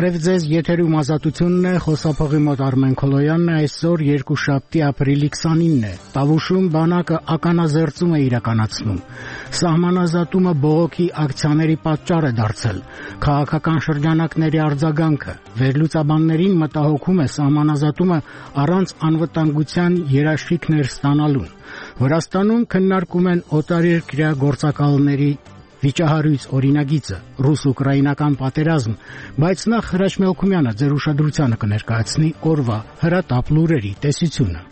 Բարև ձեզ, եթերում Ազատությունն է, խոսափողի մոտ Արմեն Քոլոյանն է, այսօր երկուշաբթի ապրիլի 29 է։ Տավուշում բանակը ականազերծում է իրականացնում։ Սահմանազատումը բողոքի ակցիաների պատճառ է դարձել։ Քաղաքական շրջանակների արձագանքը վերլուծաբաններին մտահոգում է սահմանազատումը առանց անվտանգության երաշխիքներ ստանալուն։ Վրաստանում քննարկում են օտարերկրյա գործակալների վիճահարույց օրինագիծը, ռուս-ուկրաինական պատերազմ, բայց նախ Հրաչ Մելքումյանը ձեր ուշադրությանը կներկայացնի օրվա հրատապ լուրերի տեսությունը։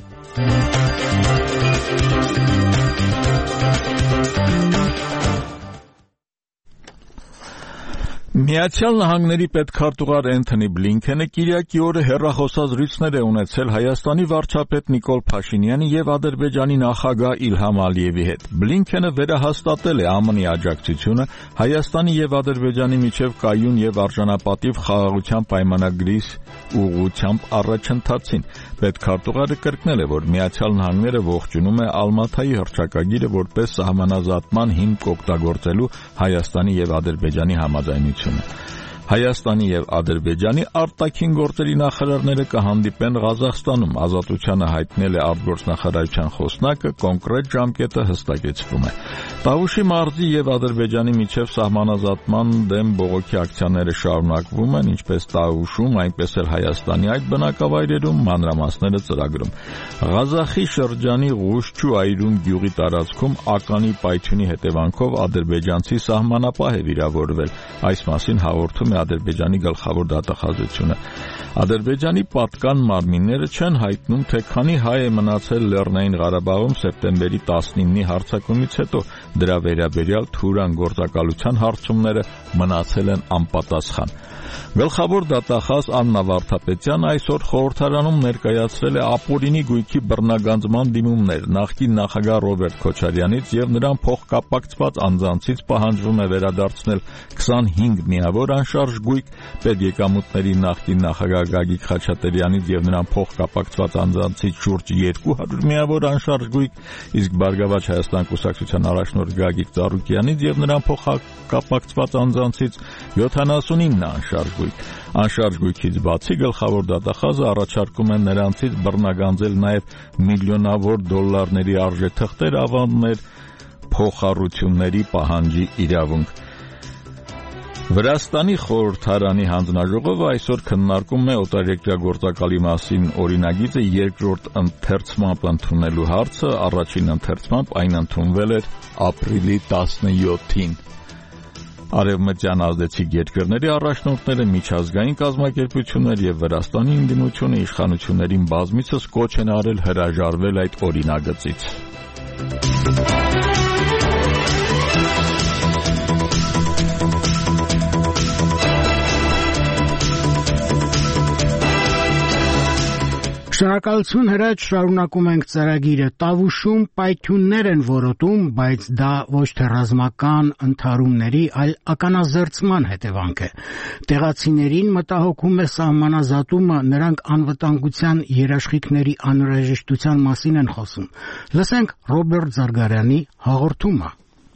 Միացյալ Նահանգների պետքարտուղար Էնթոնի Բլինքենը կիրակի օրը հեռախոսազրույցներ է ունեցել Հայաստանի վարչապետ Նիկոլ Փաշինյանի եւ Ադրբեջանի նախագահ Իլհամ Ալիևի հետ։ Բլինքենը վերահաստատել է ԱՄՆ-ի աջակցությունը Հայաստանի եւ Ադրբեջանի միջև կայուն եւ արժանապատիվ խաղաղության պայմանագրի ուղղությամբ առաջընթացին։ Պետքարտուղարը կրկնել է, որ Միացյալ Նահանգները ողջունում է Ալմաթայի հռչակագիրը որպես սահմանազատման հիմք օգտագործելու Հայաստանի եւ Ադրբեջանի համաձայնությունը։ Հայաստանի եւ Ադրբեջանի արտաքին գործերի նախարարները կհանդիպեն Ղազախստանում, Ազատությանը հայտնել է արտգործնախարարության խոսնակը, կոնկրետ ժամկետը հստակեցվում է։ Տավուշի մարզի եւ Ադրբեջանի միջև սահմանազատման դեմ բողոքի ակցիաները շարունակվում են, ինչպես Տավուշում, այնպես էլ Հայաստանի այդ բնակավայրերում, մանրամասները ծրագրում։ Ղազախի շրջանի Ղուշչու այրուն գյուղի տարածքում ականի պայթյունի հետևանքով ադրբեջանցի սահմանապահ է վիրավորվել։ Այս մասին հաղորդում է Ադրբեջանի գլխավոր դատախազությունը։ Ադրբեջանի պատկան մարմինները չեն հայտնում, թե քանի հայ է մնացել Լեռնային Ղարաբաղում սեպտեմբերի 19-ի հարձակումից հետո։ Դրա վերաբերյալ թուրան գործակալության հարցումները մնացել են անպատասխան։ Գլխավոր դատախազ Աննա Վարդապետյանը այսօր խորհրդարանում ներկայացրել է ապօրինի գույքի բռնագանձման դիմումներ։ Նախկին նախագահ Ռոբերտ Քոչարյանից եւ նրան փոխկապակցված անձանցից պահանջվում է վերադարձնել 25 միավոր անշարժ գույք, պետեկամուտների նախկին նախագահ Գագիկ Խաչատրյանից եւ նրան փոխկապակցված անձանցից շուրջ 200 միավոր անշարժ գույք, իսկ Բարգավաճ Հայաստան կուսակցության առաջնորդ Գագիկ Ծառուկյանից եւ նրան փոխկապակցված անձանցից 79 անշարժ գույք։ Անշարժ գույքից բացի գլխավոր դատախազը առաջարկում է նրանցից բռնագանձել նաև միլիոնավոր դոլարների արժեթղթեր, ավանդներ, փոխառությունների պահանջի իրավունք։ Վրաստանի խորհրդարանի հանձնաժողովը այսօր քննարկում է օտարերկրյա գործակալի մասին օրինագիծը երկրորդ ընթերցմամբ ընդունելու հարցը, առաջին ընթերցմամբ այն ընդունվել էր ապրիլի 17-ին։ Արևմտյան ազդեցիկ երկրների առաջնորդները, միջազգային կազմակերպություններ եւ Վրաստանի ընդդիմությունը իշխանություններին բազմիցս կոչ են արել հրաժարվել այդ օրինագծից։ Շնորհակալություն Հրաչ, շարունակում ենք ծրագիրը։ Տավուշում պայթյուններ են որոտում, բայց դա ոչ թե ռազմական ընդհարումների, այլ ականազերծման հետևանք է։ Տեղացիներին մտահոգում է սահմանազատումը, նրանք անվտանգության երաշխիքների անհրաժեշտության մասին են խոսում։ Լսենք Ռոբերտ Զարգարյանի հաղորդումը։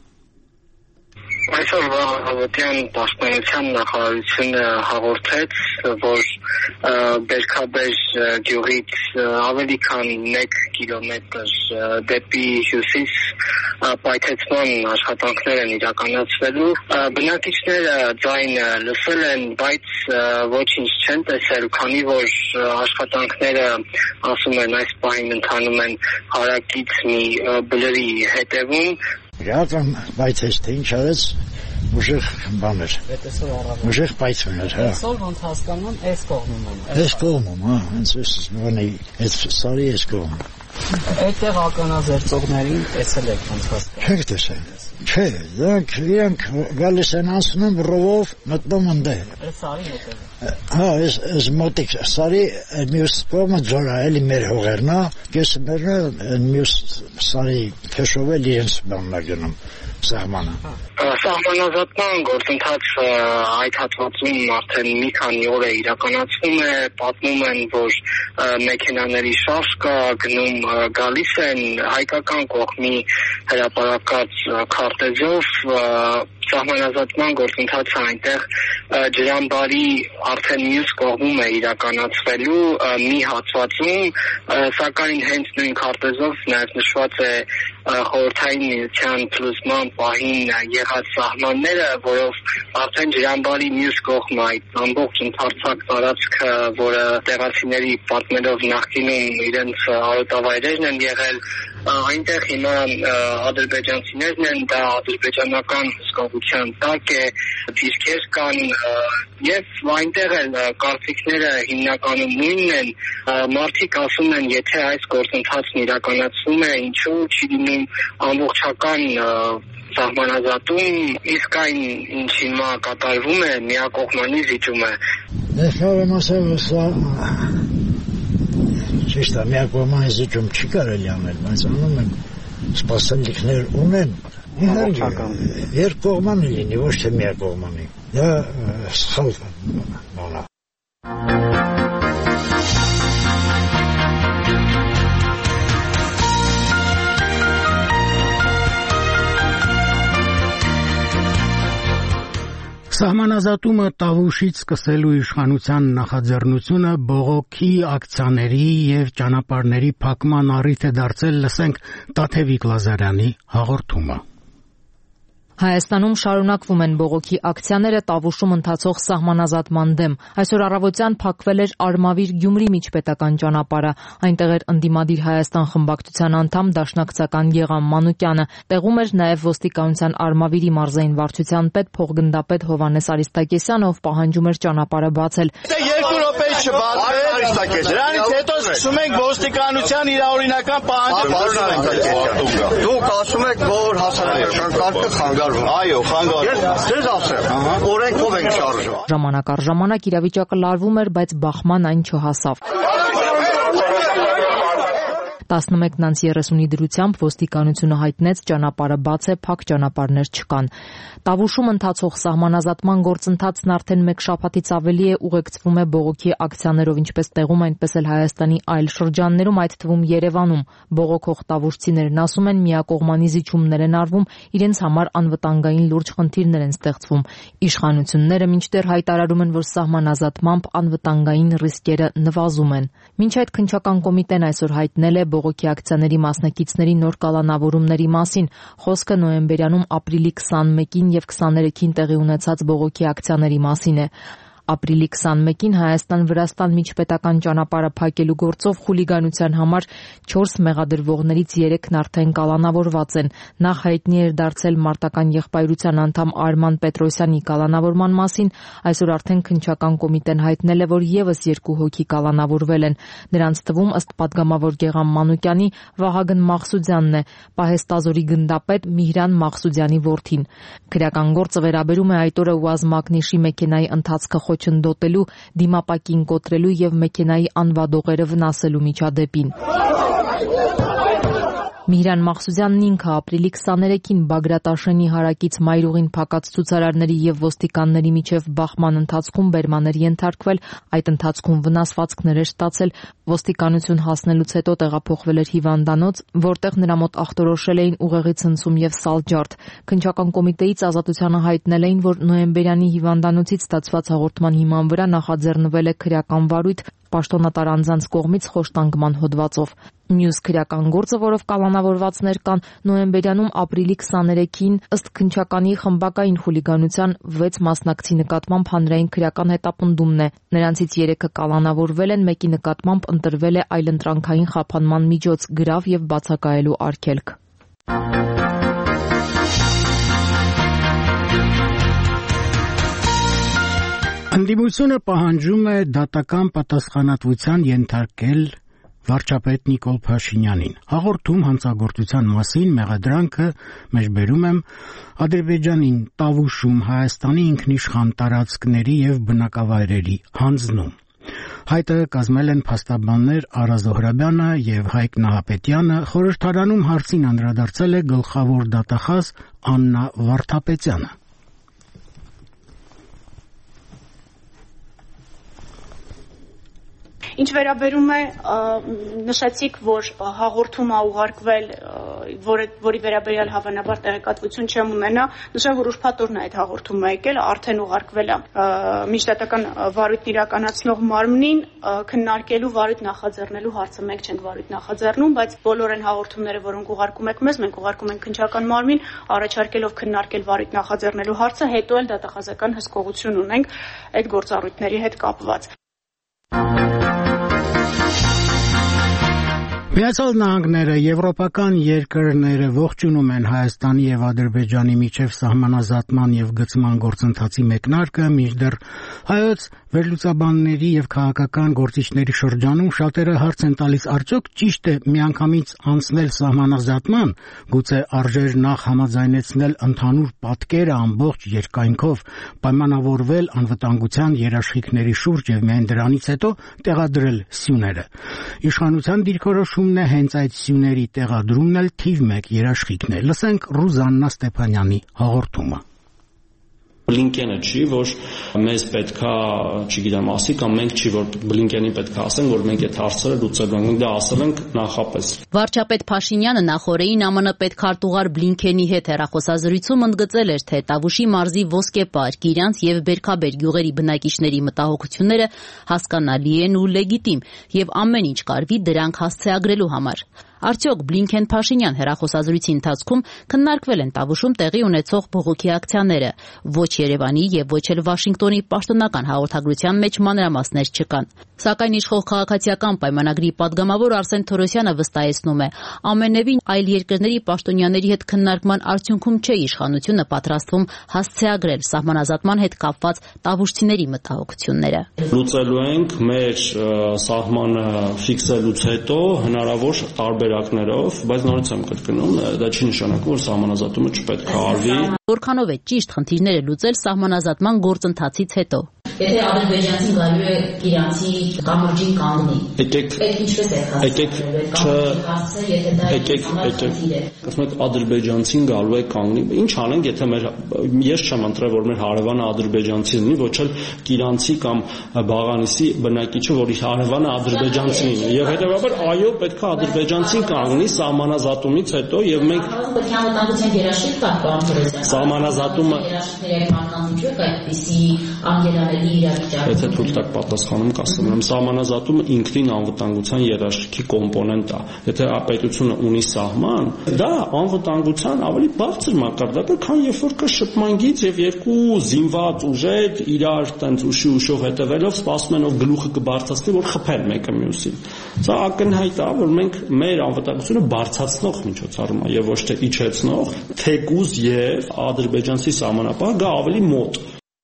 Այսօր Վաղավոտյան պաշտպանության նախարարությունը հաղորդեց, որ Բերքաբեր գյուղից ավելի քան 1 կիլոմետր դեպի հյուսիս պայթեցման աշխատանքներ են իրականացվելու։ Բնակիչները ձայնը լսել են, բայց ոչինչ չեն տեսել, քանի որ աշխատանքները, ասում են, այս պահին ընթանում են հարակից մի բլրի հետևում։ Գիտեմ, բայց այս թե ինչ արեց, ուժեղ բաներ։ Ուժեղ պայթյուն էր, հա։ Այսօր ոնց հասկանում, այս կողմում են։ Այս կողմում, հա, հենց բանի, այս սարի այս կողմում։ Այդտեղ ականազերծողներին տեսել եք ոնց հասկանում։ Չեք տեսել։ Չէ, դրանք գալիս են անցնում ռովով մտնում ընդե։ Այս սարի հետևը։ Հա, այս մոտիկ սարի մյուս կողմը ձորա էլի մեր հողերն է, կեսը մերն մյուս սարի փեշովել իրենց բանն է գնում սահմանը։ Սահմանազատման գործընթացը այդ հատվածում արդեն մի քանի օր է իրականացվում է, պատմում են, որ մեքենաների շարժ կա, գնում գալիս են, հայկական կողմի հրապարակած քարտեզով սահմանազատման գործընթացը այնտեղ ջրամբարի արդեն մյուս կողմում է իրականացվելու մի հատվածում, սակայն հենց նույն քարտեզով նաև նշված է խորհրդային միության փլուզման պահին եղած սահմանները, որով արդեն ջրամբարի մյուս կողմը այդ ամբողջ ընդարձակ տարածքը, որը տեղացիների պատմելով նախկինում իրենց արոտավայրերն են եղել, այնտեղ հիմա ադրբեջանցիներն են, դա ադրբեջանական հսկողության տակ է, դիրքեր կան եւ այնտեղ էլ կարծիքները հիմնականում նույնն են, մարդիկ ասում են, եթե այս գործընթացն իրականացվում է, ինչու չի լինում ամբողջական սահմանազատում, իսկ այն ինչ հիմա կատարվում է, միակողմանի զիջում է։ Ներկայում ասեմ, ճիշտ է, միակողմանի զիջում չի կարելի անել, բայց անում են սպասելիքներ ունեն։ Երկկողմանի լինի, ոչ թե միակողմանի։ Դա սխալ բան է։ Սահմանազատումը Տավուշից սկսելու իշխանության նախաձեռնությունը բողոքի ակցիաների եւ ճանապարհների փակման առիթ է դարձել, լսենք Տաթևիկ Լազարյանի հաղորդումը։ Հայաստանում շարունակվում են բողոքի ակցիաները Տավուշում ընթացող սահմանազատման դեմ։ Այսօր առավոտյան փակվել էր Արմավիր-Գյումրի միջպետական ճանապարհը։ Այնտեղ էր ընդդիմադիր Հայաստան խմբակցության անդամ դաշնակցական Եղամ Մանուկյանը։ Տեղում էր նաև ոստիկանության Արմավիրի մարզային վարչության պետ փոխգնդապետ Հովհաննես Արիստակեսյանը, ով պահանջում էր ճանապարհը բացել։ Երկու րոպե չբացվեց։ Դրանից հետո սկսում ենք ոստիկանության իրավօրինական պահանջը։ Դուք ասում եք, որ հասարակական կարգը խանգարվում։ Այո, խանգարվում։ Ձեզ ասեմ, օրենքով ենք շարժվում։ Ժամանակ առ ժամանակ իրավիճակը լարվում էր, բայց բախման այն չհասավ։ 11:30-ի դրությամբ ոստիկանությունը հայտնեց ճանապարհը բաց է, փակ ճանապարհներ չկան։ Տավուշում ընթացող սահմանազատման գործընթացն արդեն մեկ շաբաթից ավելի է ուղեկցվում է բողոքի ակցիաներով, ինչպես տեղում, այնպես էլ Հայաստանի այլ շրջաններում, այդ թվում Երևանում։ Բողոքող տավուշցիներն ասում են, միակողմանի զիջումներ են արվում, իրենց համար անվտանգային լուրջ խնդիրներ են ստեղծվում։ Իշխանությունները մինչդեռ հայտարարում են, որ սահմանազատմամբ անվտանգային ռիսկերը նվազում են։ Մինչ այդ քննչական կոմիտեն այսօր հայտնել է բողոքի ակցիաների մասնակիցների նոր կալանավորումների մասին։ Խոսքը նոյեմբերյանում ապրիլի 21-ին եւ 23-ին տեղի ունեցած բողոքի ակցիաների մասին է։ Ապրիլի 21-ին Հայաստան-Վրաստան միջպետական ճանապարհը փակելու գործով խուլիգանության համար 4 մեղադրվողներից 3-ն արդեն կալանավորված են։ Նախ հայտնի էր դարձել մարտական եղբայրության անդամ Արման Պետրոսյանի կալանավորման մասին, այսօր արդեն քննչական կոմիտեն հայտնել է, որ եւս 2 հոգի կալանավորվել են։ Նրանց թվում, ըստ պատգամավոր Գեղամ Մանուկյանի, Վահագն Մաղսուդյանն է, պահեստազորի գնդապետ Միհրան Մաղսուդյանի որդին։ Քրեական գործը վերաբերում է այդ օրը ՈՒԱԶ Մագնիշի մեքենայի ընթացքը չնդոտելու, դիմապակին կոտրելու եւ մեքենայի անվադողերը վնասելու միջադեպին։ Միհրան Մաղսուդյանն ինքը ապրիլի 23-ին Բագրատաշենի հարակից Մայրուղին փակած ցուցարարների եւ ոստիկանների միջև բախման ընթացքում բերման էր ենթարկվել, այդ ընթացքում վնասվածքներ էր ստացել, ոստիկանություն հասնելուց հետո տեղափոխվել էր հիվանդանոց, որտեղ նրա մոտ ախտորոշել էին ուղեղի ցնցում եւ սալջարդ։ Քննչական կոմիտեից Ազատությանը հայտնել էին, որ նոյեմբերյանի հիվանդանոցից ստացված հաղորդման հիման վրա նախաձեռնվել է քրեական վարույթ պաշտոնատար անձանց կողմից խոշտանգման հոդվածով։ Մյուս քրեական գործը, որով կալանավորվածներ կան, նոյեմբերյանում ապրիլի 23-ին ըստ քննչականի խմբակային խուլիգանության 6 մասնակցի նկատմամբ հանրային քրեական հետապնդումն է։ Նրանցից 3-ը կալանավորվել են, մեկի նկատմամբ ընտրվել է այլընտրանքային խափանման միջոց, գրավ եւ բացակայելու արգելք։ Ընդդիմությունը պահանջում է դատական պատասխանատվության ենթարկել վարչապետ Նիկոլ Փաշինյանին։ Հաղորդում հանցագործության մասին մեղադրանքը մեջբերում եմ Ադրբեջանին Տավուշում Հայաստանի ինքնիշխան տարածքների եւ բնակավայրերի հանձնում։ Հայտը կազմել են փաստաբաններ Արա Զոհրաբյանը եւ Հայկ Նահապետյանը, խորհրդարանում հարցին անդրադարձել է գլխավոր դատախազ Աննա Վարդապետյանը։ Ինչ վերաբերում է նշեցիք, որ հաղորդում է ուղարկվել, որի վերաբերյալ հավանաբար տեղեկատվություն չեմ ունենա, նշեմ, որ ուրբաթ օրն է այդ հաղորդումը եկել, արդեն ուղարկվել է միջդատական վարույթն իրականացնող մարմնին քննարկելու վարույթ նախաձեռնելու հարցը։ Մենք չենք վարույթ նախաձեռնում, բայց բոլոր այն հաղորդումները, որոնք ուղարկում եք մեզ, մենք ուղարկում ենք քննչական մարմին, առաջարկելով քննարկել վարույթ նախաձեռնելու հարցը, հետո էլ դատախազական հսկողություն ունենք այդ գործառույթների հետ կապված։ Միացյալ Նահանգները, եվրոպական երկրները ողջունում են Հայաստանի եւ Ադրբեջանի միջև սահմանազատման եւ գծման գործընթացի մեկնարկը, մինչդեռ հայոց վերլուծաբանների եւ քաղաքական գործիչների շրջանում շատերը հարց են տալիս, արդյոք ճիշտ է միանգամից անցնել սահմանազատման, գուցե արժեր նախ համաձայնեցնել ընդհանուր պատկերը ամբողջ երկայնքով, պայմանավորվել անվտանգության երաշխիքների շուրջ եւ միայն դրանից հետո տեղադրել սյուները։ Իշխանության դիրքորոշումն է հենց այդ սյուների տեղադրումն էլ թիվ 1 երաշխիքն է։ Լսենք Ռուզաննա Ստեփանյանի հաղորդումը։ Բլինկենը չի, որ մեզ պետքա, չգիտեմ, ասի կամ մենք չի, որ Բլինկենին պետքա ասենք, որ մենք այդ հարցերը լուծելու ենք, դա ասել ենք նախապես։ Վարչապետ Փաշինյանը նախորդին ԱՄՆ պետքարտուղար Բլինկենի հետ հեռախոսազրույցում ընդգծել էր, թե Տավուշի մարզի ոսկեպար, Կիրյանց եւ Բերքաբեր գյուղերի բնակիչների մտահոգությունները հասկանալի են ու լեգիտիմ եւ ամեն ինչ կարվի դրանք հասցեագրելու համար։ Արդյոք Բլինքեն-Փաշինյան հեռախոսազրույցի ընթացքում քննարկվել են Տավուշում տեղի ունեցող բողոքի ակցիաները, ոչ Երևանի եւ ոչ էլ Վաշինգտոնի պաշտոնական հաղորդագրության մեջ մանրամասներ չկան։ Սակայն իշխող քաղաքացիական պայմանագրի падգամավոր Արսեն Թորոսյանը վստահեցնում է, ամենևին այլ երկրների պաշտոնյաների հետ քննարկման արդյունքում չէ իշխանությունը պատրաստվում հասցեագրել սահմանազատման հետ կապված տավուշցիների մտահոգությունները։ Լուծելու ենք մեր սահմանը ֆիքսելուց հետո հնարավոր տարբերակներով, բայց նորից եմ կրկնում, դա չի նշանակում, որ սահմանազատումը չպետք է արվի։ Որքանով է ճիշտ խնդիրները լուծել սահմանազատման գործընթացից հետո։ Եթե ադրբեջանցին գալու է Կիրանցի կամրջին կանգնի, ինչպես է ասում եք ադրբեջանցին գալու է կանգնի, ինչ անենք, եթե ես չեմ ընտրել, որ մեր հարևանը ադրբեջանցի լինի, ոչ էլ Կիրանցի կամ Բաղանիսի բնակիչը, որի հարևանը ադրբեջանցին լինի, եւ հետեւաբար այո, պետք է ադրբեջանցին կանգնի սահմանազատումից հետո եւ մենք սահմանազատումը Եթե թույլ տակ պատասխանում կասեմ, սահմանազատումը ինքնին անվտանգության երաշխիքի կոմպոնենտ է։ Եթե պետությունը ունի սահման, դա անվտանգության ավելի բարձր մակարդակ է, քան երբ որ կա շփման գիծ եւ երկու զինված ուժեր իրար տենց ուշով հետևելով սպասում են ով գլուխը կբարձրացնի, որ խփեն մեկը մյուսին։ Սա ակնհայտ է, որ մենք մեր անվտանգությունը բարձրացնող միջոցառում է եւ ոչ թե իջեցնող, թեկուզ եւ ադրբեջանցի սահմանապահ գա ավելի մոտ։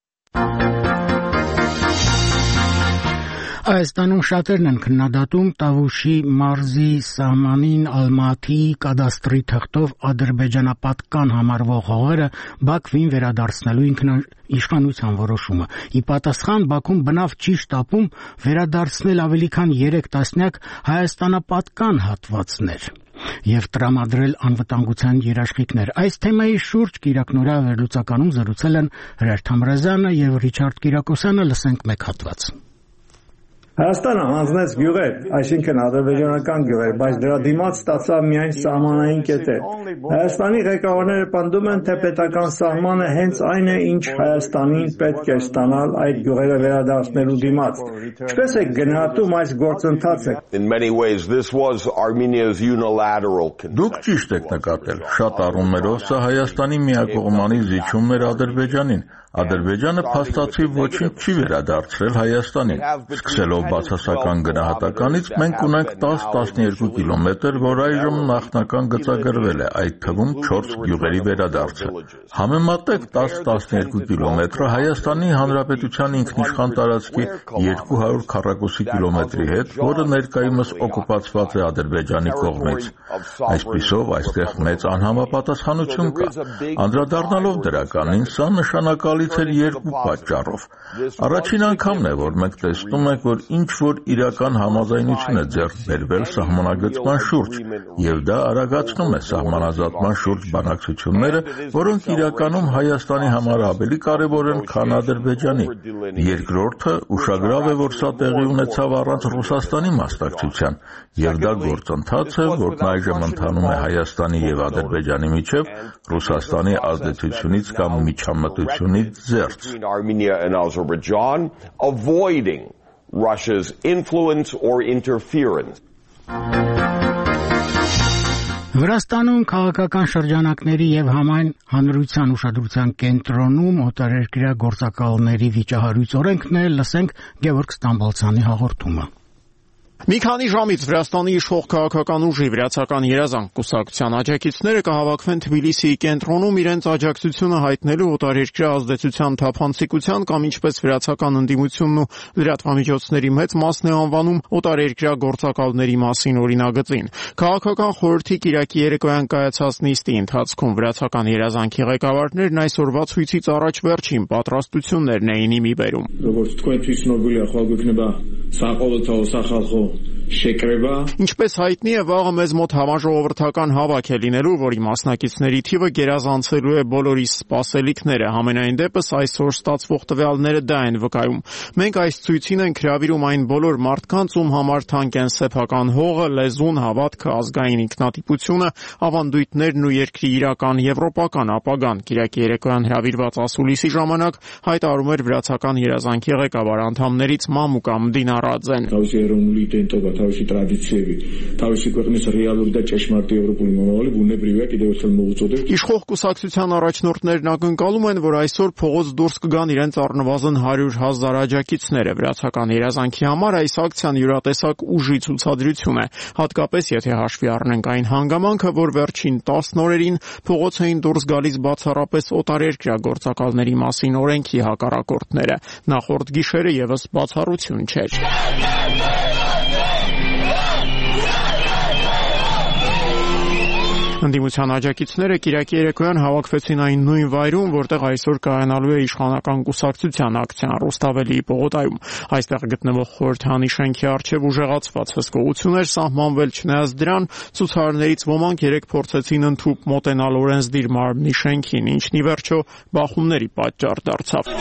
Հայաստանում շատերն են քննադատում Տավուշի մարզի սահմանին Ալմատի կադաստրի թղթով ադրբեջանապատկան համարվող հողերը Բաքվին վերադարձնելու իշխանության որոշումը։ Ի պատասխան Բաքուն բնավ չի շտապում վերադարձնել ավելի քան 3 տասնյակ հայաստանապատկան հատվածներ եւ տրամադրել անվտանգության երաշխիքներ։ Այս թեմայի շուրջ Կիրակնորյա վերլուծականում զրուցել են Հրեր Թամրազյանը եւ Ռիչարդ Կիրակոսյանը, լսենք մեկ հատված։ Հայաստանը հանձնեց գյուղեր, այսինքն ադրբեջանական գյուղեր, բայց դրա դիմաց ստացավ միայն սահմանային կետեր։ Հայաստանի ղեկավարները պնդում են, թե պետական սահմանը հենց այն է, ինչ Հայաստանին պետք է ստանալ այդ գյուղերը վերադարձնելու դիմաց։ Ինչպես է գնահատում այս գործընթացը։ Դուք ճիշտ եք նկատել, շատ առումներով սա Հայաստանի միակողմանի զիջումն էր Ադրբեջանին։ Ադրբեջանը փաստացի ոչինչ չի վերադարձրել Հայաստանին։ Սկսելով բացասական գնահատականից մենք ունենք 10-12 կիլոմետր, որ այժմ նախնական գծագրվել է, այդ թվում 4 գյուղերի վերադարձը։ Համեմատեք 10-12 կիլոմետրը Հայաստանի Հանրապետության ինքնիշխան տարածքի 200 քառակուսի կիլոմետրի հետ, որը ներկայումս օկուպացված է Ադրբեջանի կողմից։ Այսպիսով այստեղ մեծ անհամապատասխանություն կա։ Անդրադառնալով դրականին, սա նշանակալի գալիս էր երկու պատճառով։ Առաջին անգամն է, որ մենք տեսնում ենք, որ ինչ-որ իրական համաձայնություն է ձեռք բերվել սահմանագծման շուրջ, եւ դա արագացնում է սահմանազատման շուրջ բանակցությունները, որոնք իրականում Հայաստանի համար ավելի կարևոր են, քան Ադրբեջանի։ Երկրորդը ուշագրավ է, որ սա տեղի ունեցավ առանց Ռուսաստանի մասնակցության, եւ դա գործընթաց է, որն այժմ ընթանում է Հայաստանի եւ Ադրբեջանի միջեւ Ռուսաստանի ազդեցությունից կամ միջամտությունից զերծ։ Avoiding Russia's influence or interference. Վրաստանում քաղաքական շրջանակների եւ համայն հանրության ուշադրության կենտրոնում օտարերկրյա գործակալների վիճահարույց օրենքն է, լսենք Գևորգ Ստամբոլցյանի հաղորդումը։ Մի քանի ժամից Վրաստանի իշխող քաղաքական ուժի վրացական երազանք կուսակցության աջակիցները կհավաքվեն Թբիլիսիի կենտրոնում իրենց աջակցությունը հայտնելու օտարերկրյա ազդեցության թափանցիկության կամ ինչպես վրացական ընդդիմությունն ու լրատվամիջոցների մեծ մասն է անվանում օտարերկրյա գործակալների մասին օրինագծին։ Քաղաքական խորհրդի Կիրակի երեկոյան կայացած նիստի ընթացքում վրացական երազանքի ղեկավարներն այսօրվա ցույցից առաջ վերջին պատրաստություններն էին իմի բերում։ Ինչպես հայտնի է, վաղը մեզ մոտ համաժողովրդական հավաք է լինելու, որի մասնակիցների թիվը գերազանցելու է բոլորիս սպասելիքները, համենայն դեպս այսօր ստացվող տվյալները դա են վկայում։ Մենք այս ցույցին ենք հրավիրում այն բոլոր մարդկանց, ում համար թանկ են սեփական հողը, լեզուն, հավատքը, ազգային ինքնատիպությունը, ավանդույթներն ու երկրի իրական եվրոպական ապագան։ Կիրակի երեկոյան հրավիրված ասուլիսի ժամանակ հայտարարում էր վրացական երազանքի ղեկավար անդամներից Մամուկա Մդինարաձեն։ Თავისი ტრადიციები, თავისი ქვეყნის რეალური და ჭეშმარიტი ევროპული მომავალი ბუნებრივია კიდევ ერთხელ მოუწოდებს։ Իշխող կուսակցության առաջնորդներն ակնկալում են, որ այսօր փողոց դուրս կգան իրենց առնվազն 100,000 աջակիցները։ Վրացական երազանքի համար այս ակցիան յուրատեսակ ուժի ցուցադրություն է, հատկապես եթե հաշվի առնենք այն հանգամանքը, որ վերջին 10 օրերին փողոց էին դուրս գալիս բացառապես օտարերկրյա գործակալների մասին օրենքի հակառակորդները։ Նախորդ գիշերը եւս բացառություն չէր։ Ընդդիմության աջակիցները Կիրակի երեկոյան հավաքվեցին այն նույն վայրում, որտեղ այսօր կայանալու է իշխանական կուսակցության ակցիան Ռուստավելիի պողոտայում։ Այստեղ գտնվող խորհրդանի շենքի առջև ուժեղացված հսկողություն էր սահմանվել, չնայած դրան ցուցարարներից ոմանք երեկ փորձեցին ընդհուպ մոտենալ օրենսդիր մարմնի շենքին, ինչն ի վերջո բախումների պատճառ դարձավ։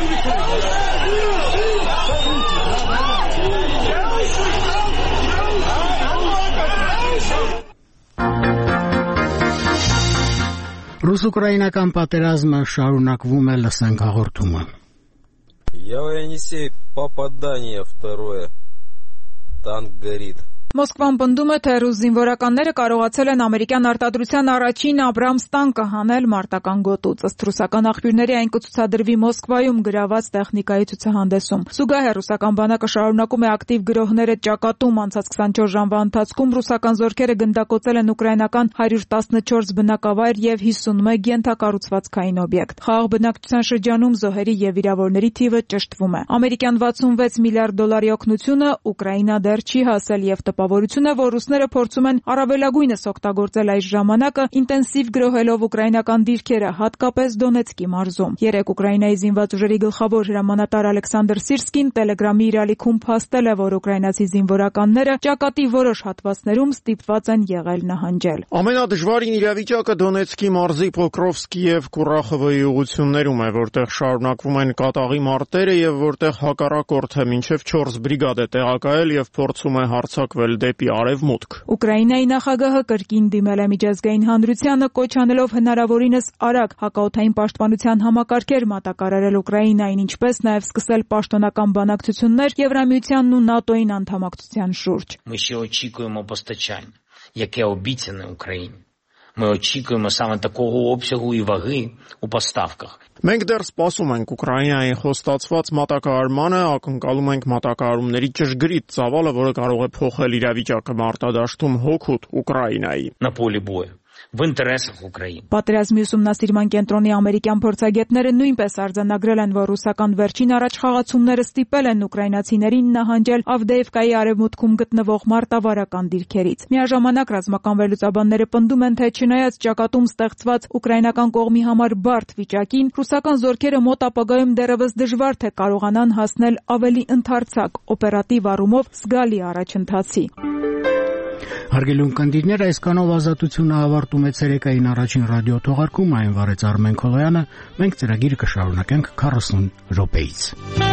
Ռուս-ուկրաինական պատերազմը շարունակվում է, լսենք հաղորդումը։ Я Енисей, попадание второе. Танк горит. Մոսկվան պնդում է, թե ռուս զինվորականները կարողացել են ամերիկյան արտադրության առաջին Աբրամս տանկը հանել մարտական գոտուց։ Ըստ ռուսական աղբյուրների այն կցուցադրվի Մոսկվայում գրաված տեխնիկայի ցուցահանդեսում։ Զուգահեռ ռուսական բանակը շարունակում է ակտիվ գրոհները ճակատում։ Անցած 24 ժամվա ընթացքում ռուսական զորքերը գնդակոծել են ուկրաինական 114 բնակավայր եւ 51 ենթակառուցվածքային օբյեկտ։ Խաղաղ բնակչության շրջանում զոհերի եւ վիրավորների թիվը ճշտվում է։ Ամերիկյան $66 միլիարդ օգնությունը Ուկրաինա դեռ չի հասել եւ տպավորություն է, որ ռուսները փորձում են առավելագույնս օգտագործել այս ժամանակը ինտենսիվ գրոհելով ուկրաինական դիրքերը, հատկապես Դոնեցկի մարզում։ Երեկ Ուկրաինայի զինված ուժերի գլխավոր հրամանատար Ալեքսանդր Սիրսկին Տելեգրամի իր ալիքում փաստել է, որ ուկրաինացի զինվորականները ճակատի որոշ հատվածներում ստիպված են եղել նահանջել։ Ամենադժվարին իրավիճակը Դոնեցկի մարզի Պոկրովսկի եւ Կուրախովոյի ուղություններում է, որտեղ շարունակվում են կատաղի մարտերը եւ որտեղ հակառակորդը մինչեւ 4 բրիգադ է տեղակայել եւ փորձում է հարձակվել դեպի արևմուտք։ Ուկրաինայի նախագահը կրկին դիմել է միջազգային հանրությանը, կոչ անելով հնարավորինս արագ հակաօդային պաշտպանության համակարգեր մատակարարել Ուկրաինային, ինչպես նաև սկսել պաշտոնական բանակցություններ Եվրամիությանն ու ՆԱՏՕ-ին անդամակցության շուրջ։ Ми ще очікуємо постачання, яке обіцяне Україні. Ми очікуємо саме такого обсягу і ваги у поставках. Մենք դեռ սպասում ենք Ուկրաինային խոստացված մատակարարմանը, ակնկալում ենք մատակարարումների ճշգրիտ ծավալը, որը կարող է փոխել իրավիճակը մարտադաշտում հօգուտ Ուկրաինայի։ На полі бою в интересах Украины. Պատերազմի ուսումնասիրման կենտրոնի ամերիկյան փորձագետները նույնպես արձանագրել են, որ ռուսական վերջին առաջխաղացումները ստիպել են ուկրաինացիներին նահանջել Ավդեևկայի արևմուտքում գտնվող մարտավարական դիրքերից։ Միաժամանակ ռազմական վերլուծաբանները պնդում են, թե չնայած ճակատում ստեղծված ուկրաինական կողմի համար բարդ վիճակին, ռուսական զորքերը մոտ ապագայում դեռևս դժվար թե կարողանան հասնել ավելի ընդարձակ օպերատիվ առումով զգալի առաջընթացի։ Հարգելի ունկնդիրներ, այսքանով ազատությունը ավարտում է ցերեկային առաջին ռադիո թողարկումը, այն վարեց Արմեն Քոլոյանը, մենք ծրագիրը կշարունակենք 40 րոպեից։